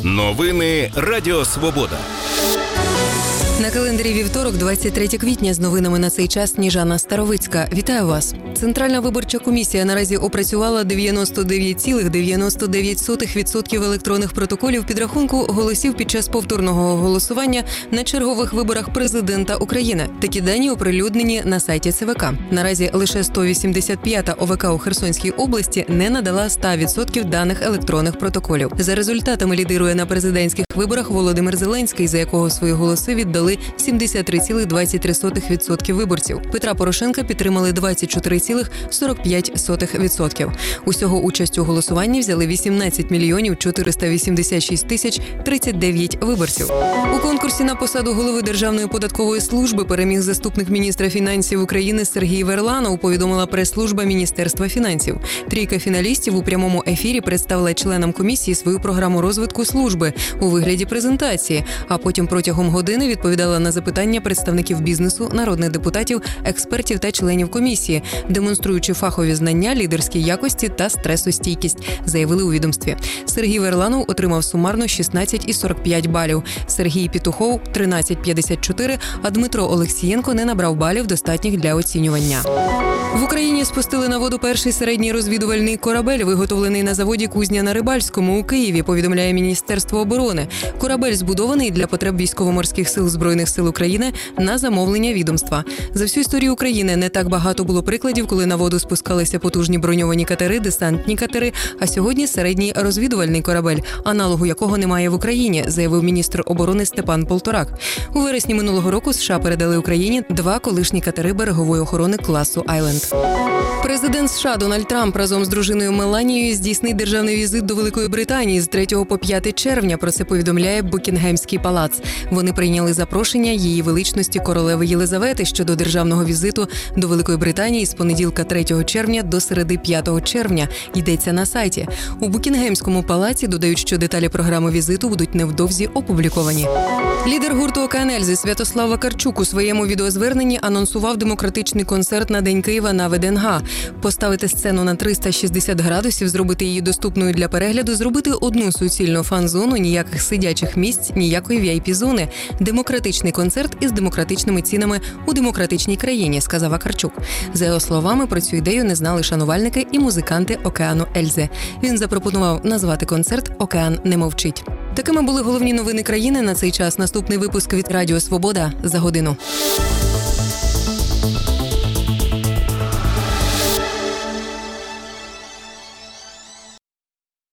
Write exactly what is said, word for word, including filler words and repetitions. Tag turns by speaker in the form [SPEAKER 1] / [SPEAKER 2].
[SPEAKER 1] Новини Радіо Свобода.
[SPEAKER 2] На календарі вівторок, двадцять третє квітня, з новинами на цей час Сніжана Старовицька. Вітаю вас. Центральна виборча комісія наразі опрацювала дев'яносто дев'ять цілих дев'яносто дев'ять сотих відсотка електронних протоколів підрахунку голосів під час повторного голосування на чергових виборах президента України. Такі дані оприлюднені на сайті ЦВК. Наразі лише сто вісімдесят п'ята ОВК у Херсонській області не надала сто відсотків даних електронних протоколів. За результатами лідирує на президентських виборах Володимир Зеленський, за якого свої голоси віддали сімдесят три цілих двадцять три сотих відсотка виборців. Петра Порошенка підтримали двадцять чотири цілих сорок п'ять сотих відсотка. Усього участь у голосуванні взяли вісімнадцять мільйонів чотириста вісімдесят шість тисяч тридцять дев'ять виборців. У конкурсі на посаду голови Державної податкової служби переміг заступник міністра фінансів України Сергій Верланов, повідомила прес-служба Міністерства фінансів. Трійка фіналістів у прямому ефірі представила членам комісії свою програму розвитку служби у вигляді презентації, а потім протягом години відповідала на запитання представників бізнесу, народних депутатів, експертів та членів комісії, демонструючи фахові знання, лідерські якості та стресостійкість, заявили у відомстві. Сергій Верланов отримав сумарно шістнадцять цілих сорок п'ять балів, Сергій Петухов – тринадцять цілих п'ятдесят чотири, а Дмитро Олексієнко не набрав балів, достатніх для оцінювання. В Україні спустили на воду перший середній розвідувальний корабель, виготовлений на заводі «Кузня» на Рибальському у Києві, повідомляє Міністерство оборони. Корабель збудований для потреб військово-морських сил Збройних сил України на замовлення відомства. За всю історію України не так багато було прикладів, коли на воду спускалися потужні броньовані катери, десантні катери, а сьогодні середній розвідувальний корабель, аналогу якого немає в Україні, заявив міністр оборони Степан Полторак. У вересні минулого року США передали Україні два колишні катери берегової охорони класу «Айленд». Президент США Дональд Трамп разом з дружиною Меланією здійснить державний візит до Великої Британії з третього по п'яте червня. Про це повідомляє Букінгемський палац. Вони прийняли запрошення її величності королеви Єлизавети щодо державного візиту до Великої Британії з понеділка третього червня до середи п'ятого червня. Йдеться на сайті. У Букінгемському палаці додають, що деталі програми візиту будуть невдовзі опубліковані. Лідер гурту «Океан Ельзи» Святослав Вакарчук у своєму відеозверненні анонсував демократичний концерт на День Києва на ВДНГ. Поставити сцену на триста шістдесят градусів, зробити її доступною для перегляду, зробити одну суцільну фан-зону, ніяких сидячих місць, ніякої ві ай пі-зони. Демократичний концерт із демократичними цінами у демократичній країні, сказав Вакарчук. За його словами, про цю ідею не знали шанувальники і музиканти «Океану Ельзи». Він запропонував назвати концерт «Океан не мовчить». Такими були головні новини країни на цей час. Наступний випуск від Радіо Свобода за годину.